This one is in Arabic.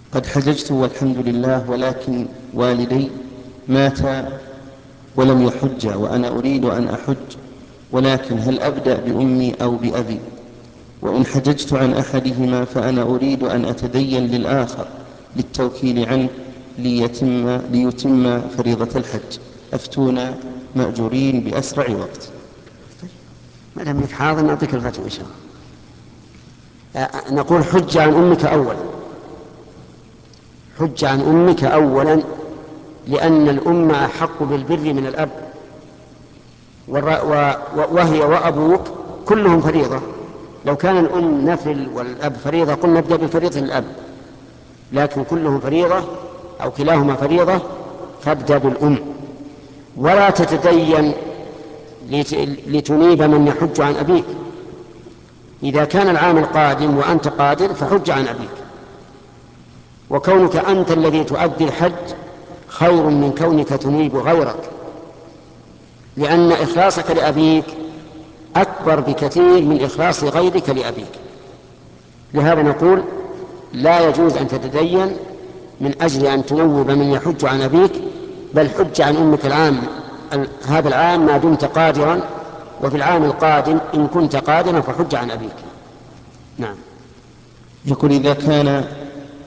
قد حججت والحمد لله، ولكن والدي ماتا ولم يحج وأنا أريد أن أحج، ولكن هل أبدأ بأمي أو بأبي؟ وإن حججت عن أحدهما فأنا أريد أن أتدين للآخر للتوكيل عنه ليتم فريضة الحج، أفتونا مأجورين بأسرع وقت. ما دام لك حاضر نعطيك الفتوى إن شاء الله. نقول حج عن أمك أولا، حج عن أمك أولا، لأن الأم أحق بالبر من الأب، وهي وأبوك كلهم فريضة. لو كان الأم نفل والأب فريضة قلنا نبدأ بفريضة الأب، لكن كلهم فريضة أو كلاهما فريضة فابدأ بالأم. ولا تتدين لتنيب من يحج عن أبيك. إذا كان العام القادم وأنت قادر فحج عن أبيك، وكونك أنت الذي تؤدي الحج خير من كونك تنيب غيرك، لأن إخلاصك لأبيك أكبر بكثير من إخلاص غيرك لأبيك. لهذا نقول لا يجوز أن تتدين من أجل أن تنوب من يحج عن أبيك، بل حج عن أمك هذا العام ما دمت قادرا، وفي العام القادم إن كنت قادرا فحج عن أبيك. نعم. يقول إذا كان